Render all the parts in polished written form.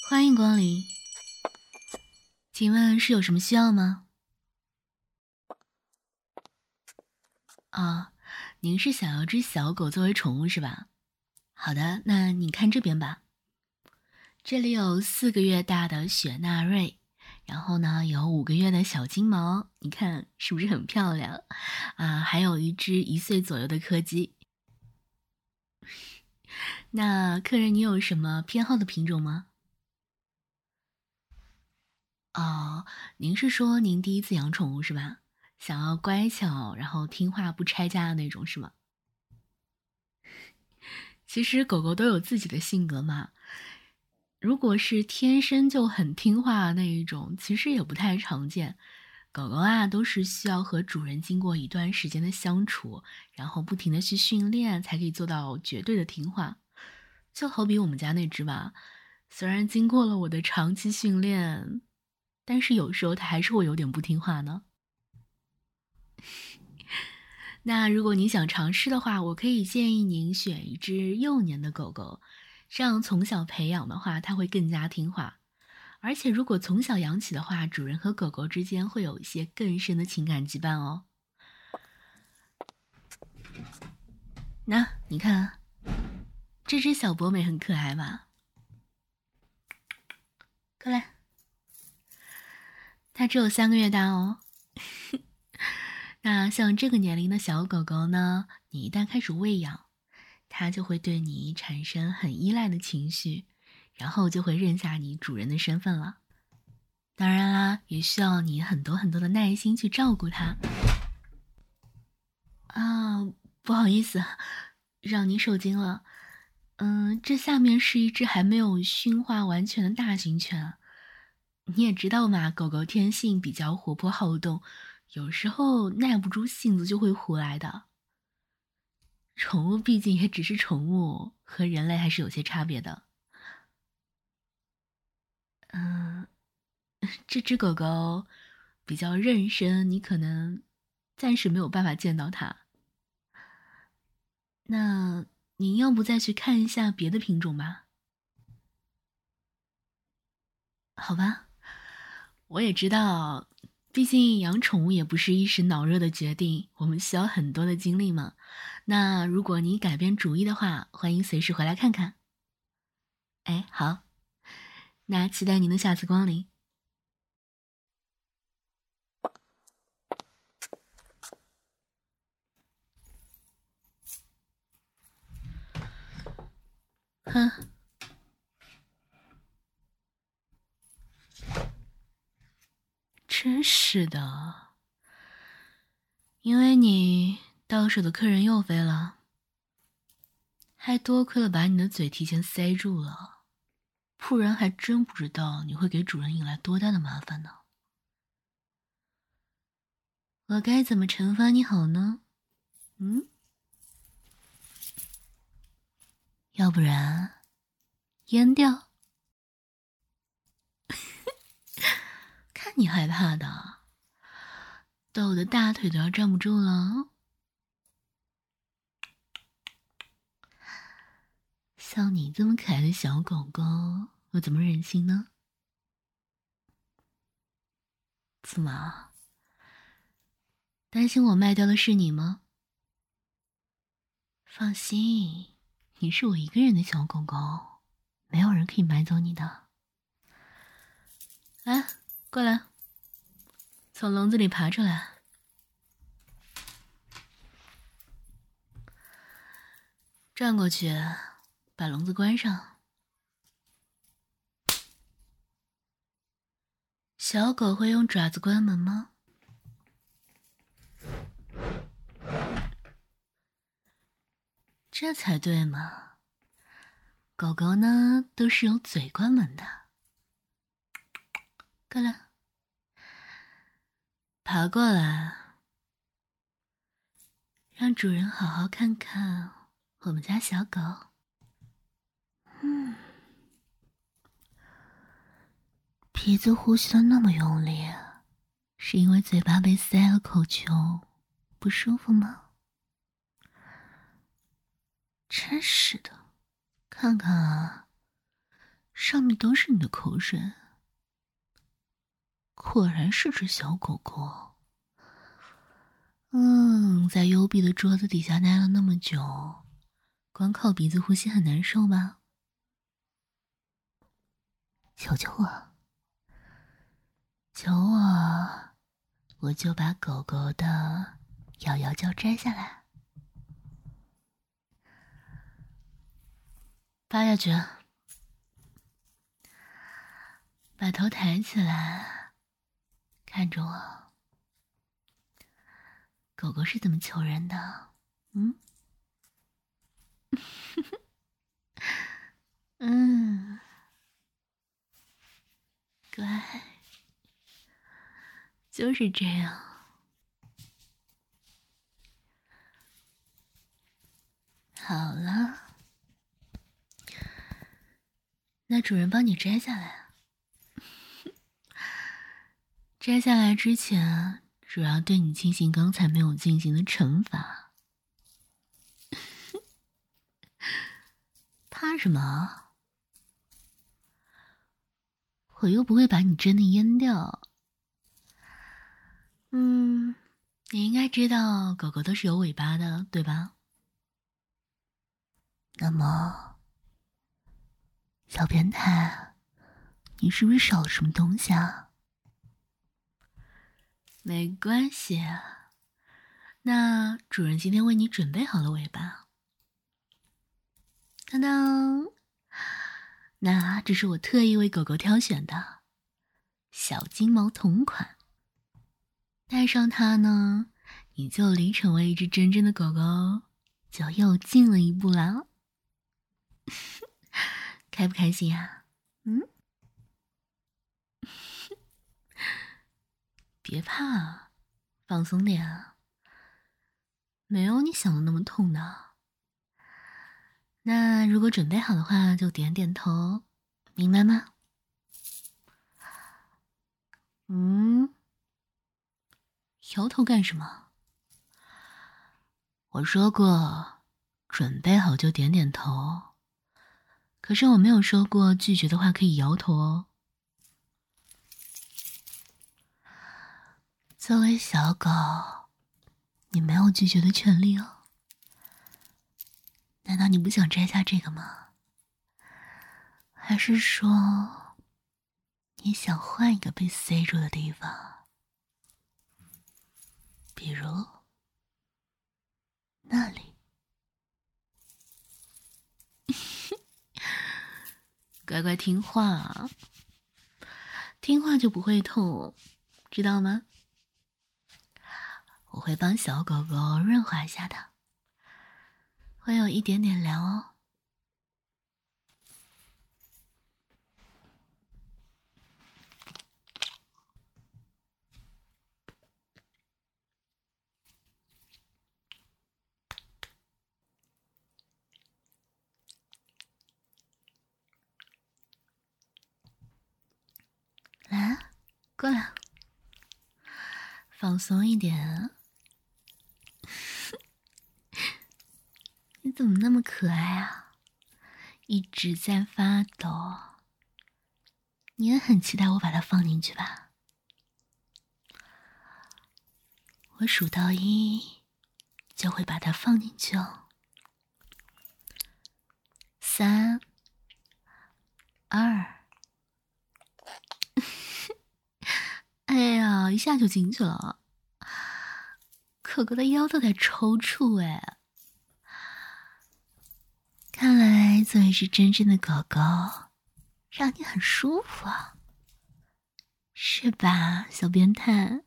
欢迎光临，请问是有什么需要吗？啊，您是想要只小狗作为宠物是吧？好的，那你看这边吧，这里有4个月大的雪纳瑞，然后呢有5个月的小金毛，你看是不是很漂亮？啊，还有一只1岁左右的柯基。那客人，你有什么偏好的品种吗？哦，您是说您第一次养宠物是吧？想要乖巧，然后听话不拆家的那种是吗？其实狗狗都有自己的性格嘛，如果是天生就很听话的那一种，其实也不太常见。狗狗啊，都是需要和主人经过一段时间的相处，然后不停的去训练，才可以做到绝对的听话。就好比我们家那只吧，虽然经过了我的长期训练，但是有时候它还是会有点不听话呢。那如果您想尝试的话，我可以建议您选一只幼年的狗狗，这样从小培养的话，它会更加听话。而且如果从小养起的话，主人和狗狗之间会有一些更深的情感羁绊哦。那你看，这只小博美很可爱吧？过来，它只有3个月大哦。那像这个年龄的小狗狗呢，你一旦开始喂养，它就会对你产生很依赖的情绪，然后就会认下你主人的身份了。当然啦，也需要你很多很多的耐心去照顾它。啊，不好意思，让您受惊了。这下面是一只还没有驯化完全的大型犬。你也知道嘛，狗狗天性比较活泼好动，有时候耐不住性子就会胡来的。宠物毕竟也只是宠物，和人类还是有些差别的。嗯，这只狗狗比较认生，你可能暂时没有办法见到它。那您要不再去看一下别的品种吧？好吧，我也知道，毕竟养宠物也不是一时脑热的决定，我们需要很多的精力嘛。那如果你改变主意的话，欢迎随时回来看看。哎，好，那期待您的下次光临。哼，真是的，因为你到手的客人又飞了，还多亏了把你的嘴提前塞住了，不然还真不知道你会给主人引来多大的麻烦呢。我该怎么惩罚你好呢？嗯，要不然阉掉？看你害怕的，抖的大腿都要站不住了。像你这么可爱的小狗狗，我怎么忍心呢？怎么，担心我卖掉的是你吗？放心，你是我一个人的小狗狗，没有人可以买走你的。来，过来，从笼子里爬出来。转过去，把笼子关上。小狗会用爪子关门吗？这才对嘛。狗狗呢，都是用嘴关门的。过来，爬过来，让主人好好看看我们家小狗。鼻子呼吸的那么用力，是因为嘴巴被塞了口球，不舒服吗？真是的，看看啊， 上面都是你的口水，果然是只小狗狗。在幽闭的桌子底下待了那么久，光靠鼻子呼吸很难受吧？求求我，求我，我就把狗狗的摇摇胶摘下来，扒下去，把头抬起来，看着我。狗狗是怎么求人的？乖，就是这样。好了，那主人帮你摘下来。摘下来之前，主要对你进行刚才没有进行的惩罚。怕什么？我又不会把你真的阉掉。你应该知道狗狗都是有尾巴的，对吧？那么，小变态，你是不是少了什么东西啊？没关系，那主人今天为你准备好了尾巴。当当，那这是我特意为狗狗挑选的小金毛同款，戴上它呢，你就离成为一只真正的狗狗就又近了一步啦。开不开心啊？别怕，放松点啊，没有你想的那么痛的。那如果准备好的话，就点点头，明白吗？摇头干什么？我说过，准备好就点点头。可是我没有说过拒绝的话可以摇头哦。作为小狗，你没有拒绝的权利哦。难道你不想摘下这个吗？还是说，你想换一个被塞住的地方？比如那里。乖乖听话，听话就不会痛，知道吗？我会帮小狗狗润滑一下的，会有一点点凉哦。来，过来，放松一点。你怎么那么可爱啊？一直在发抖。你也很期待我把它放进去吧？我数到1，就会把它放进去哦。3、2，哎呀，一下就进去了。狗狗的腰都在抽搐哎。看来做一只真正的狗狗，让你很舒服啊，是吧，小变态？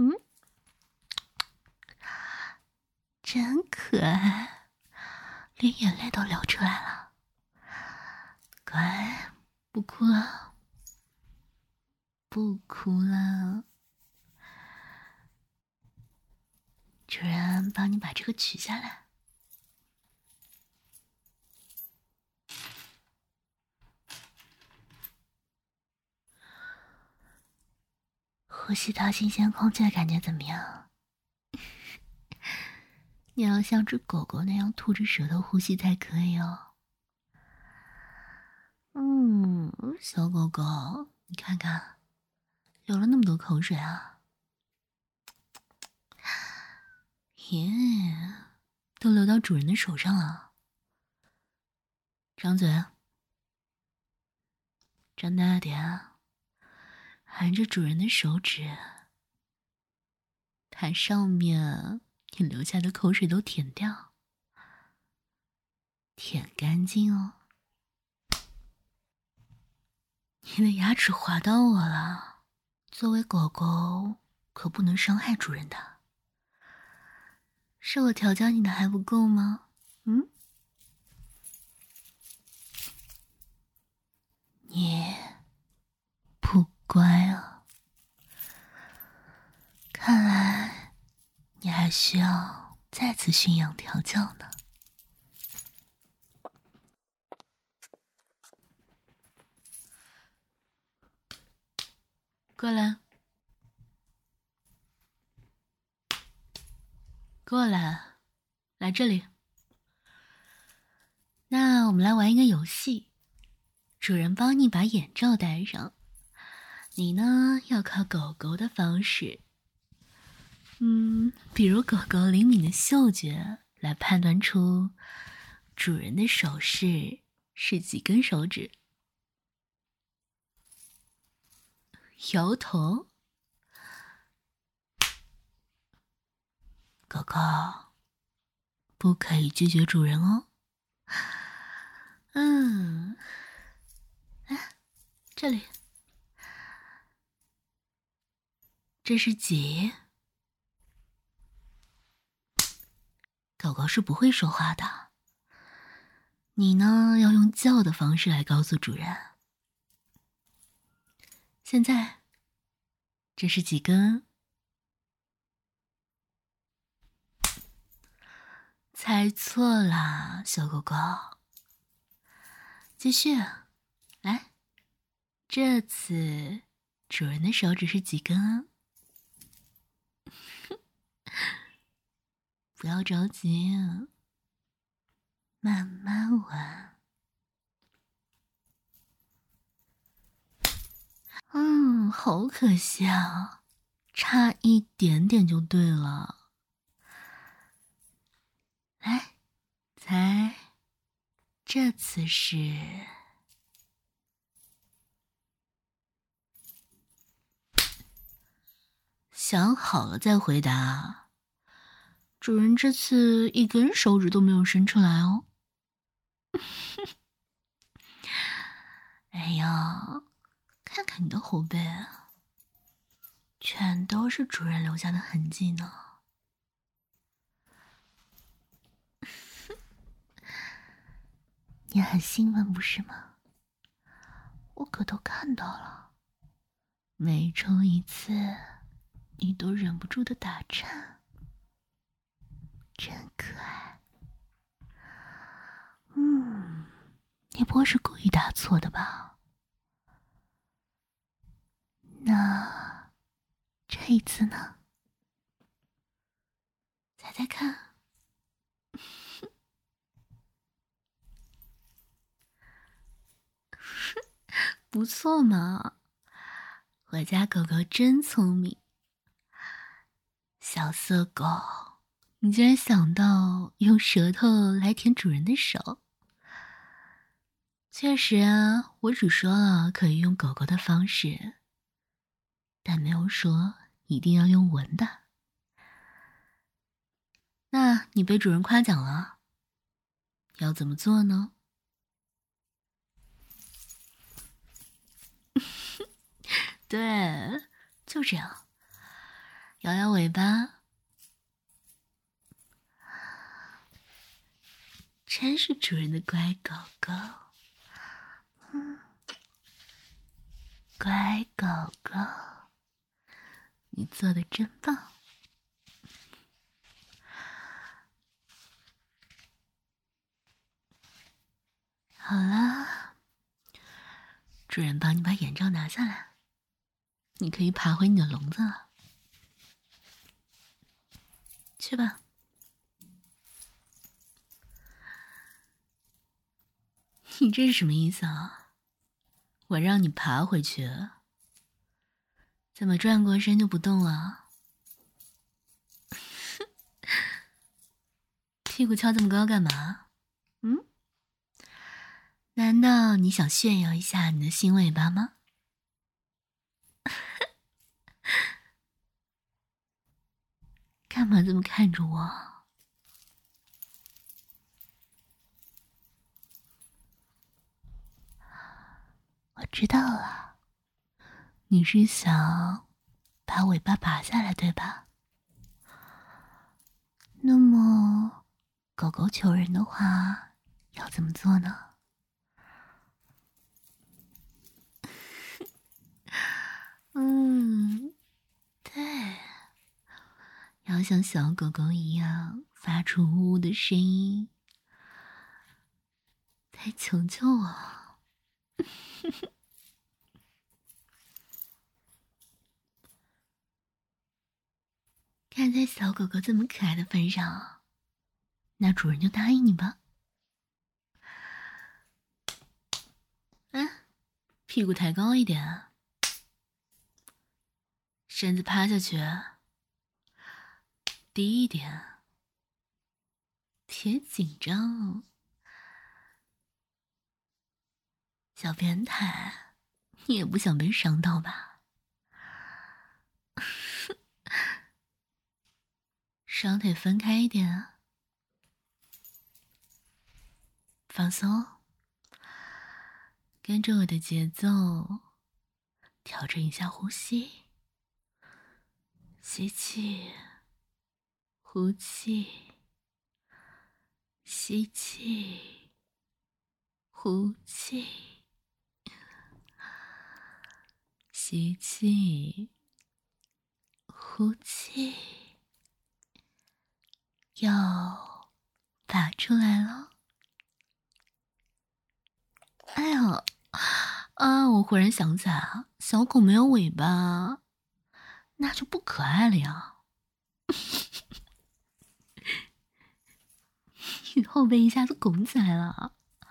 真可爱，连眼泪都流出来了。乖，不哭了，不哭了。主人帮你把这个取下来。呼吸到新鲜空气的感觉怎么样？你要像只狗狗那样吐着舌头呼吸才可以哦。 小狗狗，你看看，流了那么多口水啊！耶，都流到主人的手上了。张嘴，张大点，含着主人的手指，它上面你留下的口水都舔掉，舔干净哦。你的牙齿划到我了，作为狗狗可不能伤害主人的。是我调教你的还不够吗？你不乖啊，看来你还需要再次驯养调教呢。过来，过来，来这里。那我们来玩一个游戏，主人帮你把眼罩戴上，你呢要靠狗狗的方式，比如狗狗灵敏的嗅觉来判断出主人的手势是几根手指。摇头，狗狗不可以拒绝主人哦。这里，这是几？狗狗是不会说话的，你呢要用叫的方式来告诉主人。现在，这是几根？猜错啦，小狗狗。继续，来，这次主人的手指是几根啊？不要着急，慢慢玩。好可惜啊，差一点点就对了。来，猜，这次是想好了再回答。主人这次一根手指都没有伸出来哦。哎呀，看看你的后背，全都是主人留下的痕迹呢。你很兴奋不是吗？我可都看到了，每抽一次，你都忍不住的打颤，真可爱。你不会是故意打错的吧？那这一次呢？猜猜看。不错嘛，我家狗狗真聪明。小色狗，你竟然想到用舌头来舔主人的手。确实啊，我只说了可以用狗狗的方式，但没有说一定要用闻的。那你被主人夸奖了，要怎么做呢？对，就这样，摇摇尾巴。真是主人的乖狗狗。乖狗狗，你做的真棒。好了，主人帮你把眼罩拿下来，你可以爬回你的笼子了。去吧。你这是什么意思啊？ 我让你爬回去，怎么转过身就不动了？屁股翘这么高干嘛？难道你想炫耀一下你的新尾巴吗？干嘛这么看着我？我知道了，你是想把尾巴拔下来，对吧？那么，狗狗求人的话，要怎么做呢？对，要像小狗狗一样发出呜呜的声音，来求救我。看在小狗狗这么可爱的份上，那主人就答应你吧。屁股抬高一点，身子趴下去，低一点，别紧张。小变态，你也不想被伤到吧？双腿分开一点，放松，跟着我的节奏调整一下呼吸，吸气，呼气，吸气，呼气，吸气，呼气，要拔出来了。哎呀，我忽然想起来啊，小狗没有尾巴，那就不可爱了呀。你后背一下子拱起来了，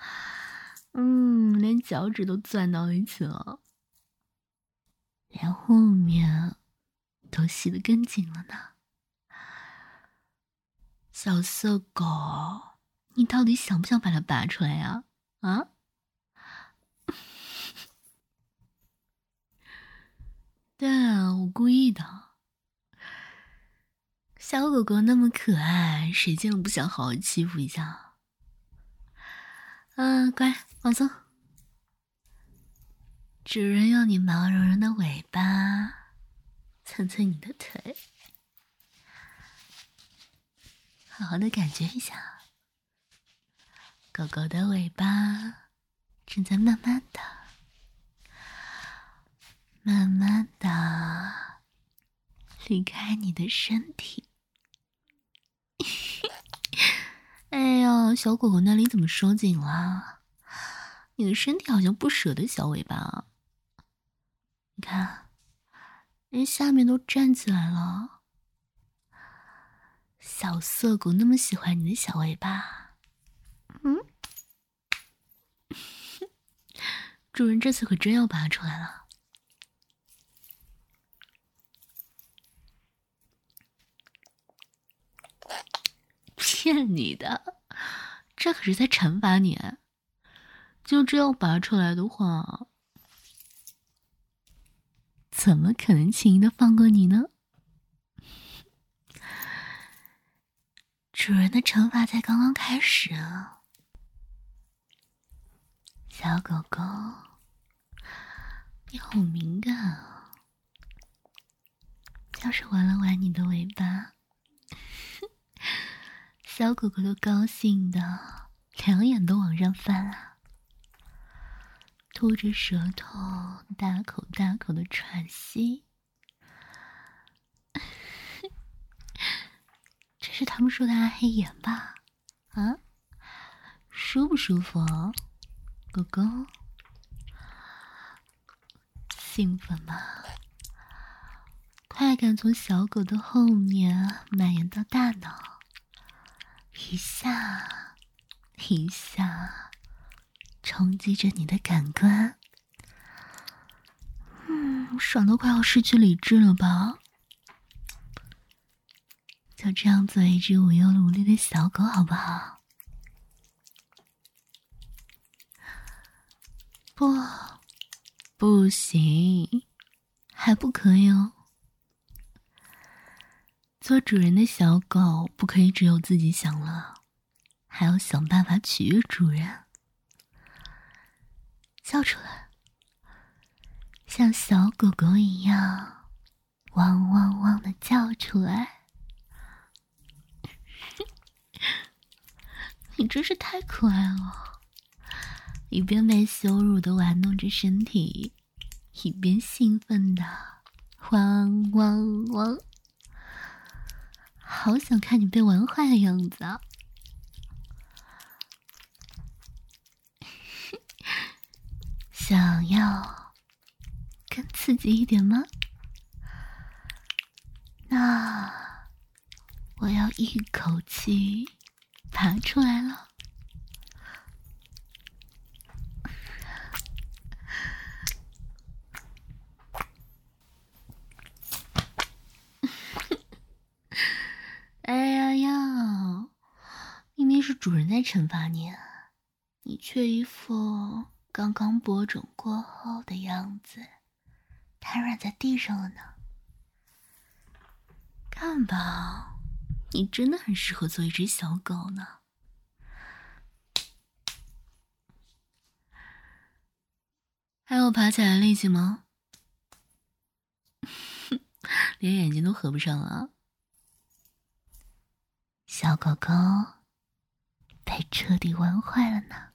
连脚趾都攥到一起了，连后面都吸得更紧了呢。小色狗，你到底想不想把它拔出来呀？啊？对啊，我故意的。小狗狗那么可爱，谁见了不想好好欺负一下？乖，放松。主人用你毛茸茸的尾巴蹭蹭你的腿，好好的感觉一下。狗狗的尾巴正在慢慢的离开你的身体。哎呀，小狗狗那里怎么收紧了？你的身体好像不舍得小尾巴啊。你看，连下面都站起来了。小色狗那么喜欢你的小尾巴，主人这次可真要拔出来了。骗你的，这可是在惩罚你。就这样拔出来的话，怎么可能轻易的放过你呢？主人的惩罚才刚刚开始啊！小狗狗，你好敏感啊！要是玩了玩你的尾巴，小狗狗都高兴的两眼都往上翻了，吐着舌头，大口大口的喘息。这是他们说的暗黑眼吧？啊，舒不舒服啊，狗狗？兴奋吗？快感从小狗的后面蔓延到大脑，一下一下冲击着你的感官， 我爽都快要失去理智了吧？就这样做一只无忧无虑的小狗好不好？不行，还不可以哦。做主人的小狗不可以只有自己享乐，还要想办法取悦主人。叫出来，像小狗狗一样汪汪汪的叫出来。你真是太可爱了，一边被羞辱的玩弄着身体，一边兴奋的汪汪汪，好想看你被玩坏的样子啊！想要更刺激一点吗？那我要一口气爬出来了。哎呀呀，明明是主人在惩罚你，你却一副刚刚播种过后的样子，瘫软在地上了呢。看吧，你真的很适合做一只小狗呢。还有爬起来的力气吗？连眼睛都合不上了。小狗狗被彻底玩坏了呢。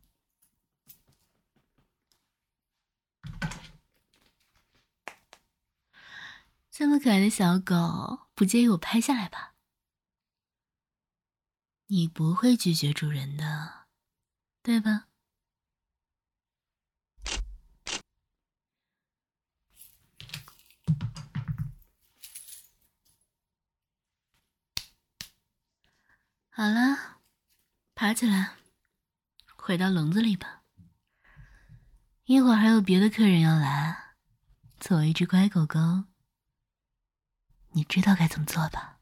这么可爱的小狗，不介意我拍下来吧？你不会拒绝主人的，对吧？好了，爬起来，回到笼子里吧。一会儿还有别的客人要来，作为一只乖狗狗，你知道该怎么做吧？